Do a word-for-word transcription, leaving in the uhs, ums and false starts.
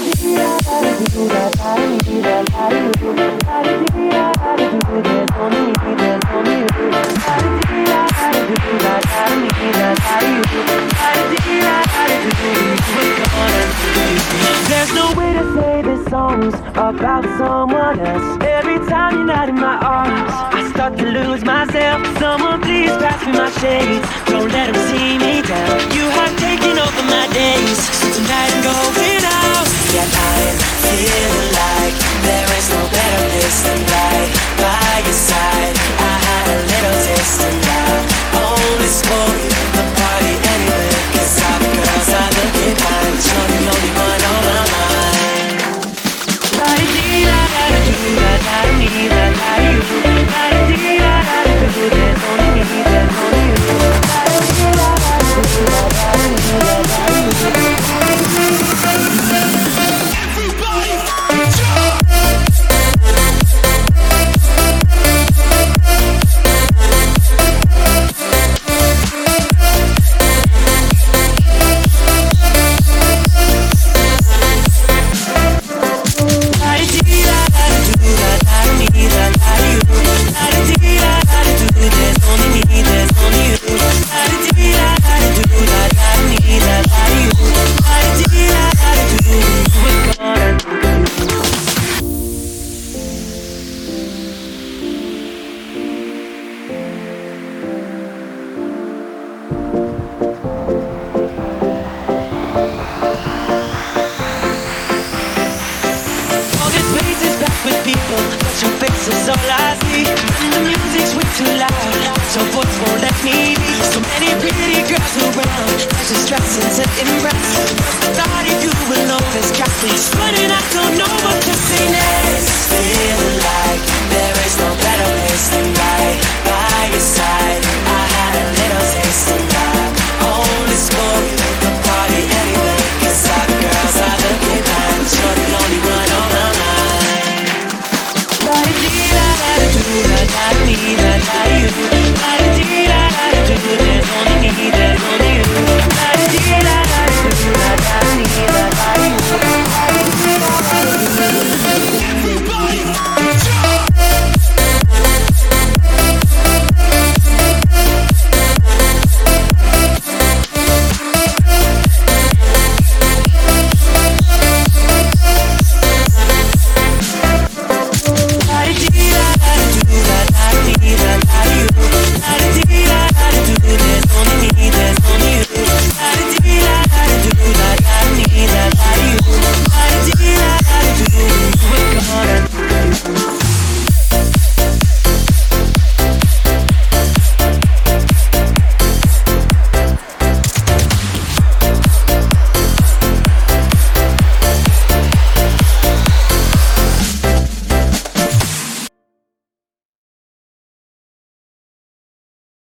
There's no way to say this song's about someone else. Every time you're not in my arms, I start to lose myself. Someone please pass me my shades, don't let them see me down. You have taken over my days, so tonight I'm going out. Yeah, I'm feeling like there is no better place than right by your side. I had a little taste and now only for you. The party anywhere, cause all the girls are looking fine. You're the only one on my mind. There's only me, there's only is all I see. And the music's way too loud, so voice won't let me be. So many pretty girls around, there's distractions and impress.